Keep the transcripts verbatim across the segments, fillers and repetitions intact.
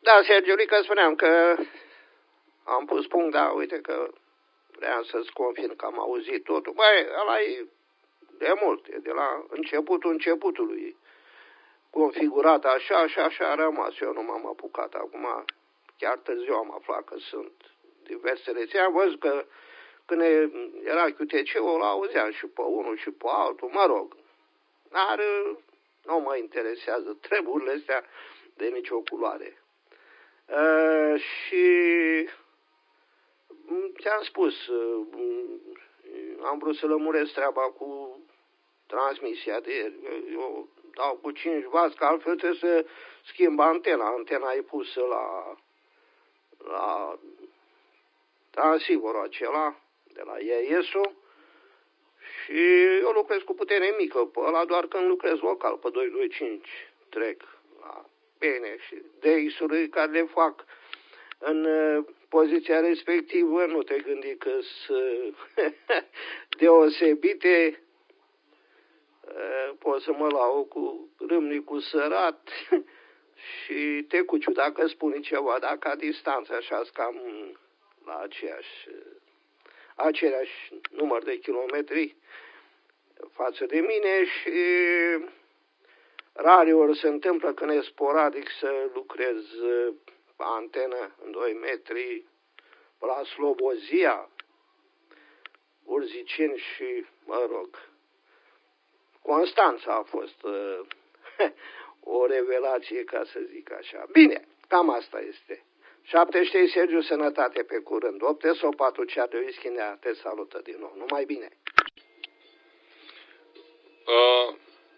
Da, Sergiulică, spuneam că am pus punct, da, uite că vreau să-ți confirm că am auzit totul. Băi, ăla e de mult, e de la începutul începutului configurat așa și așa a rămas. Eu nu m-am apucat acum, chiar târziu am aflat că sunt diverse rețele. Am văzut că când era Q T C-ul, auzeam și pe unul și pe altul, mă rog. Dar nu mă interesează treburile astea de nicio culoare. Uh, și ți-am spus, uh, am vrut să lămuresc treaba cu transmisia de ieri. Eu dau cu cinci vați, că altfel trebuie să schimb antena. Antena e pusă la, la transceiverul acela de la I A S-ul și eu lucrez cu putere mică pe ăla, doar când lucrez local, pe doi doi cinci trec la bine și D X-uri care le fac în poziția respectivă, nu te gândi că sunt deosebite, pot să mă lau cu râmnicul sărat și tecuciu, dacă spune ceva, dacă a distanță așa cam la aceeași, același număr de kilometri față de mine și rariori se întâmplă când e sporadic să lucrez pe antenă în doi metri la Slobozia, Urziceni și, mă rog, Constanța a fost uh, o revelație, ca să zic așa. Bine, cam asta este. șaptezeci și trei, Sergiu, sănătate, pe curând. opt sau patru cear de whisky, te salută din nou. Numai bine. Uh,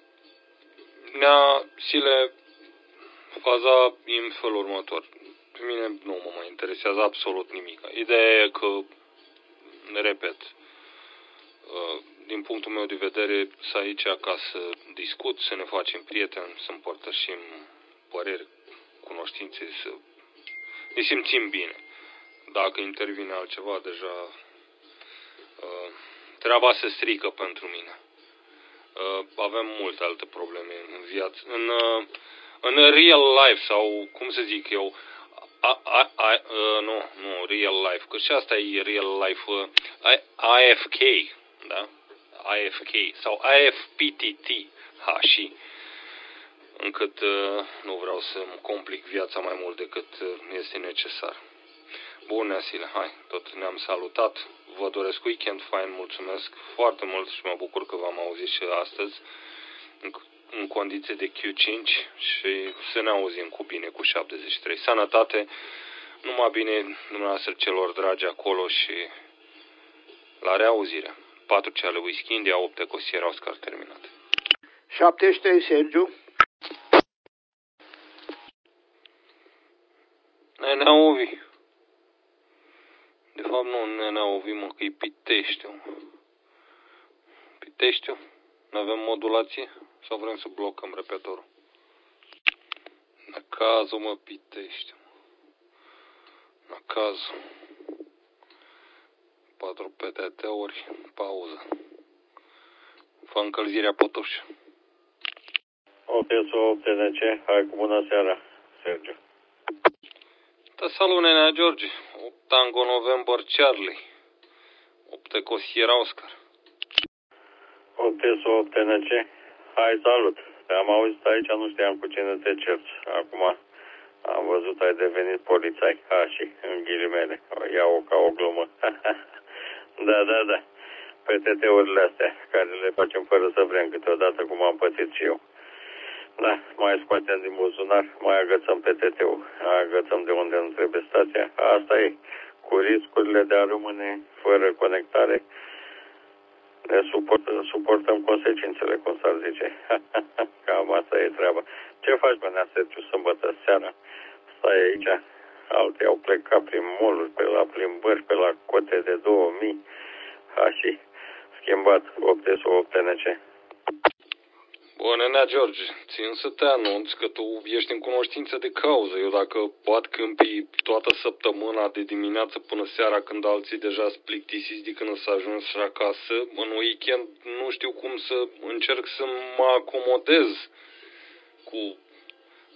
nea, Sile, faza în felul următor. Pe mine nu mă mai interesează absolut nimic. Ideea e că, repet, uh, din punctul meu de vedere, să aici ca să discut, să ne facem prieteni, să împărtășim păreri, cunoștințe, să ne simțim bine. Dacă intervine altceva, deja uh, treaba se strică pentru mine. Uh, avem multe alte probleme în viață, în, uh, în real life sau, cum să zic eu, a, a, a, uh, nu, nu, real life, că și asta e real life, uh, I F K, da? I F K sau I F P T T, ha, și încât uh, nu vreau să-mi complic viața mai mult decât uh, este necesar. Bun, Neasile, hai, tot ne-am salutat, vă doresc weekend fain, mulțumesc foarte mult și mă bucur că v-am auzit și astăzi în, în condiție de Q cinci și să ne auzim cu bine cu șaptezeci și trei. Sănătate, numai bine dumneavoastră celor dragi acolo și la reauzire. patru ceale whisky India, opt cu Sierra Oscar terminat. șaptezeci și trei, Sergiu. Nenea Ovi. De fapt nu, Nenea Ovi, mă, că e Piteștiu. Piteștiu? N-avem modulație? Sau vrem să blocăm repetorul? Năcazul, mă, Piteștiu. Năcazul. Patru P T T-uri, pauză. Fă încălzirea potușă. opt opt T N C, hai cu bună seara, Sergiu. Te salut, Nenea George. opt Tango November Charlie. opt cu Sierra Oscar. opt opt T N C, hai, salut. Te-am auzit aici, nu știam cu cine te cerți. Acum am văzut, ai devenit polițai. Ha, și în ghilimele. Iau-o ca o glumă. Da, da, da. P T T-urile astea, care le facem fără să vrem câteodată, cum am pățit și eu. Da, mai scoatem din buzunar, mai agățăm P T T-ul, agățăm de unde nu trebuie stația. Asta e, cu riscurile de a rămâne fără conectare, ne suport, suportăm consecințele, cum s-ar zice. Cam asta e treaba. Ce faci, bă, Nea Sergiu, sâmbătă seara? Stai aici, alții au plecat prin mall-uri, pe la plimbări, pe la cote de două mii. Ha, și schimbat opt opt T N C. Bă, Nenea George, țin să te anunț că tu ești în cunoștință de cauză. Eu dacă bat câmpii toată săptămâna de dimineață până seara, când alții deja sunt plictisiți de când s-a ajuns acasă, în weekend nu știu cum să încerc să mă acomodez cu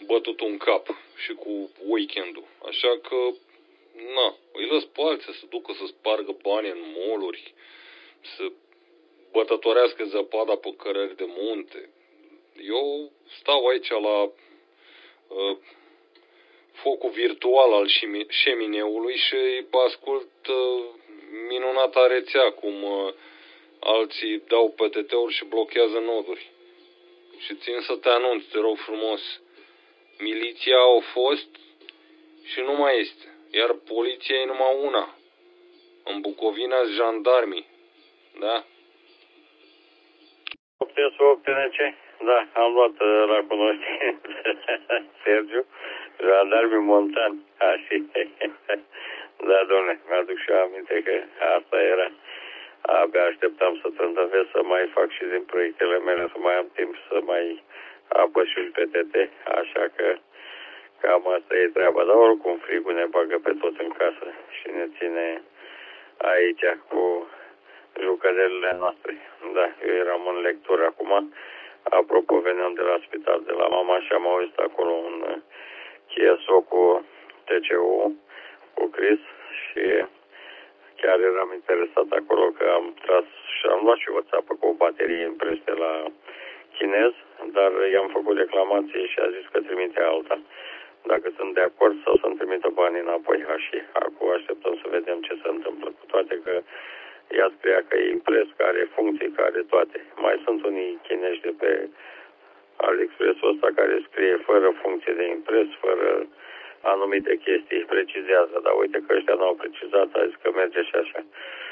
bătut un cap și cu weekendul. Așa că, na, îi lăs pe alții să se ducă să spargă bani în mall-uri, să bătătorească zăpada pe cărări de munte. Eu stau aici la uh, focul virtual al șemineului și ascult uh, minunata rețea cum uh, alții dau P T T-uri și blochează noduri. Și țin să te anunț, te rog frumos, miliția au fost și nu mai este, iar poliția e numai una. În Bucovina jandarmii, da? opt opt N C, da, am luat uh, la cunoștință, Sergiu, jandarmii montani, așa. Da, dom'le, mi-aduc și eu aminte că asta era. Abia așteptam să trândăvesc să mai fac și din proiectele mele, să mai am timp să mai apăs și pe T T, așa că cam asta e treaba. Dar oricum frigul ne bagă pe toți în casă și ne ține aici cu jucărilele noastre. Da, eu eram în lectură acum. Apropo, veneam de la spital de la mama și am auzit acolo un Kia Soul cu T C U, cu Chris și chiar eram interesat acolo că am tras și am luat și o țapă cu o baterie impresă la chinez, dar i-am făcut reclamație și a zis că trimite alta. Dacă sunt de acord sau să-mi trimită banii înapoi. Și acum așteptăm să vedem ce se întâmplă, cu toate că ea scria că e impres, că are funcții, că are toate. Mai sunt unii chinești de pe AliExpress-ul ăsta care scrie fără funcție de impres, fără anumite chestii, precizează, dar uite că ăștia n-au precizat, a zis că merge și așa.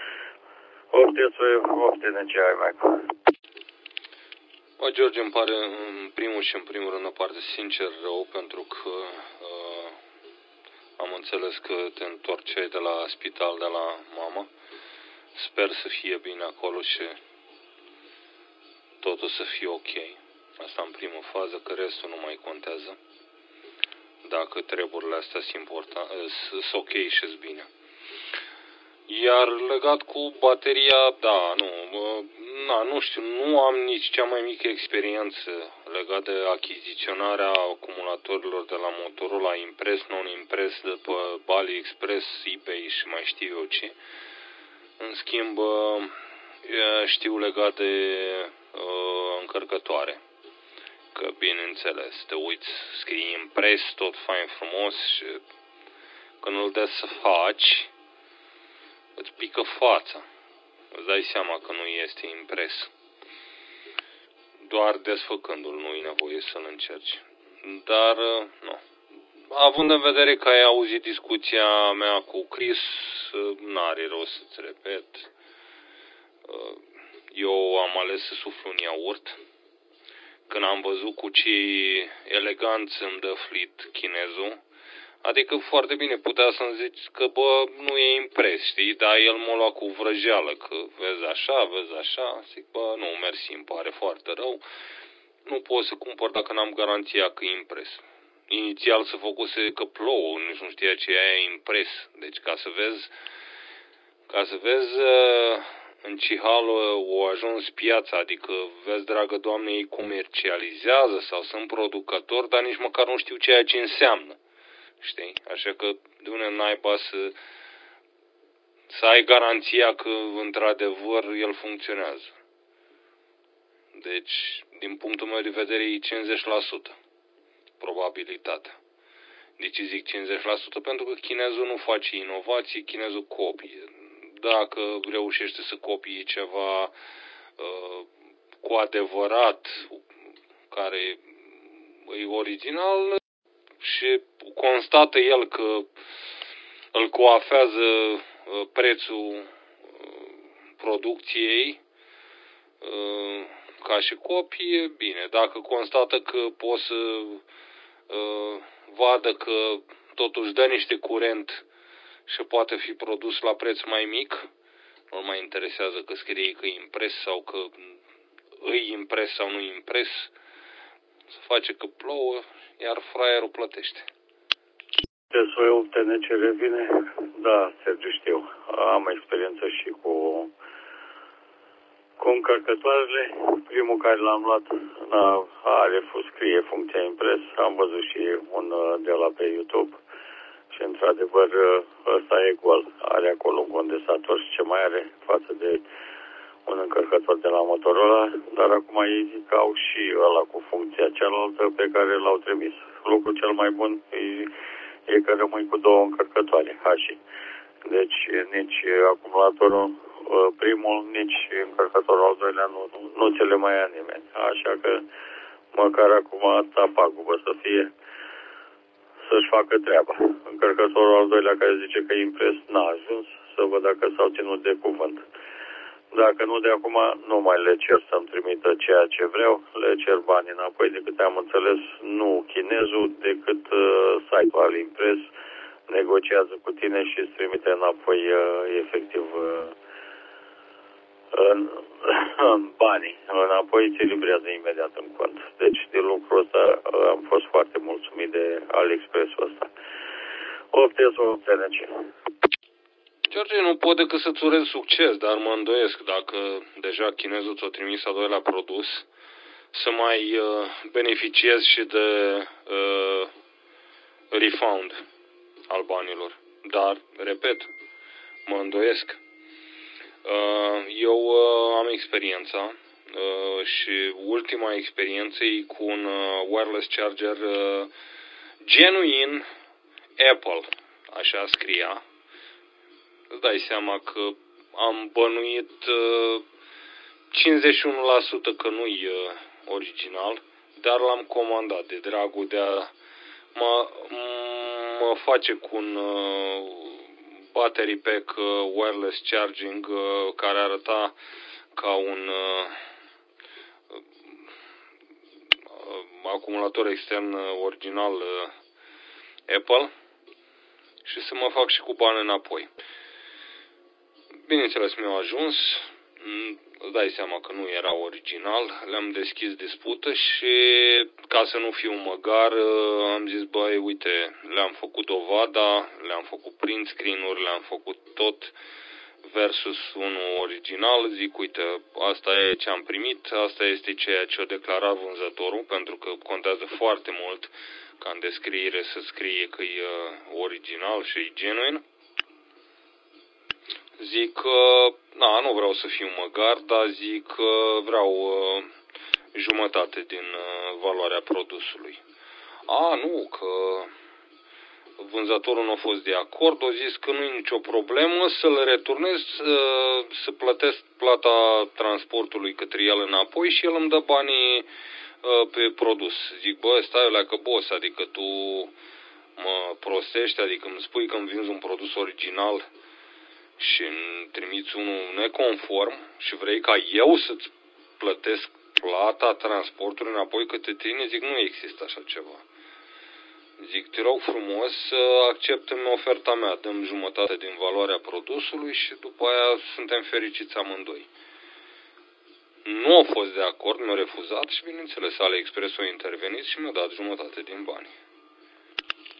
Oftene ce ai mai. Bă, George, îmi pare în primul și în primul rând o parte sincer rău, pentru că uh, am înțeles că te întorceai de la spital, de la mama. Sper să fie bine acolo și totul să fie ok. Asta în primă fază, că restul nu mai contează. Dacă treburile astea sunt importante, sunt ok și sunt bine. Iar legat cu bateria, da, nu, na, nu știu, nu am nici cea mai mică experiență legat de achiziționarea acumulatorilor de la Motorola, Impress, non-Impress, de pe AliExpress, eBay și mai știu eu ce. În schimb, știu legat de uh, încărcătoare. Că, bineînțeles, te uiți, scrii Impress, tot fain frumos și când îl dai să faci, îți pică fața. Îți dai seama că nu este Impress. Doar desfăcându-l, nu e nevoie să-l încerci. Dar, nu. Având în vedere că ai auzit discuția mea cu Chris, n-are rost să-ți repet. Eu am ales să suflu în iaurt. Când am văzut cu ce eleganță îmi dă flit chinezul, adică foarte bine putea să-mi zici că, bă, nu e Impress, știi, dar el m-a luat cu vrăjeală, că vezi așa, vezi așa, zic, bă, nu, mersi, îmi pare foarte rău, nu pot să cumpăr dacă n-am garanția că e Impress. Inițial se făcuse că plouă, nici nu știa ce e Impress, deci ca să vezi, ca să vezi în ce hal o ajuns piața, adică, vezi, dragă Doamne, ei comercializează sau sunt producători, dar nici măcar nu știu ceea ce înseamnă. Știi? Așa că de unde naiba să, să ai garanția că într-adevăr el funcționează. Deci, din punctul meu de vedere, e cincizeci la sută probabilitatea. De ce zic cincizeci la sută? Pentru că chinezul nu face inovații, chinezul copie. Dacă reușește să copie ceva uh, cu adevărat, care e original, și constată el că îl coafează prețul producției ca și copie, bine. Dacă constată că poate să vadă că totuși dă niște curent și poate fi produs la preț mai mic, nu mai interesează că scrie că e Impress sau că îi Impress sau nu Impress, să face că plouă, iar fraierul plătește. Desul T N C revine? Da, Sergiu, știu. Am experiență și cu Cu încărcătoarele, primul care l-am luat are scrie funcția impres, am văzut și un de la pe YouTube și într-adevăr ăsta e gol, are acolo un condensator și ce mai are față de un încărcător de la Motorola, dar acum ei zic că au și ăla cu funcția cealaltă pe care l-au trimis. Lucrul cel mai bun e, e că rămâi cu două încărcătoare, H. Deci nici acumulatorul primul, nici încărcătorul al doilea nu, nu, nu ți le mai ia nimeni. Așa că măcar acum ta pagubă să fie, să-și facă treaba. Încărcătorul al doilea care zice că e impres n-a ajuns, să văd dacă s-au ținut de cuvânt. Dacă nu, de acum nu mai le cer să-mi trimită ceea ce vreau, le cer banii înapoi, de câte am înțeles, nu chinezul, decât uh, site-ul al impres negociază cu tine și îți trimite înapoi uh, efectiv uh, în, în banii, înapoi ți livrează imediat în cont. Deci de lucrul ăsta uh, am fost foarte mulțumit de AliExpress-ul ăsta. Optez-o T N C. George, nu pot decât să-ți urez succes, dar mă îndoiesc dacă deja chinezul ți-a trimis al doilea produs, să mai uh, beneficiezi și de uh, refund al banilor. Dar, repet, mă îndoiesc. Uh, eu uh, am experiența uh, și ultima experiență e cu un uh, wireless charger uh, genuin Apple, așa scria. Îți dai seama că am bănuit uh, cincizeci și unu la sută că nu-i uh, original, dar l-am comandat de dragul de a mă, mă face cu un uh, battery pack uh, wireless charging uh, care arăta ca un uh, uh, acumulator extern uh, original uh, Apple și să mă fac și cu bani înapoi. Bineînțeles, mi-au ajuns, îți dai seama că nu era original, le-am deschis dispută și ca să nu fiu măgar, am zis, băi, uite, le-am făcut dovada, le-am făcut print screen-uri, le-am făcut tot versus unul original, zic, uite, asta e ce am primit, asta este ceea ce a declarat vânzătorul, pentru că contează foarte mult ca în descriere să scrie că e original și e genuine. Zic că, na, nu vreau să fiu măgar, dar zic că vreau uh, jumătate din uh, valoarea produsului. A, nu, că vânzătorul nu a fost de acord, a zis că nu e nicio problemă să-l returnez, uh, să plătesc plata transportului către el înapoi și el îmi dă banii uh, pe produs. Zic, bă, stai alea că boss, adică tu mă prostești, adică îmi spui că îmi vinzi un produs original și îmi trimiți unul neconform și vrei ca eu să-ți plătesc plata transportului înapoi către tine, zic, nu există așa ceva. Zic, te rog frumos să acceptă-mi oferta mea, dăm jumătate din valoarea produsului și după aia suntem fericiți amândoi. Nu a fost de acord, mi-a refuzat și bineînțeles AliExpress a intervenit și mi-a dat jumătate din bani.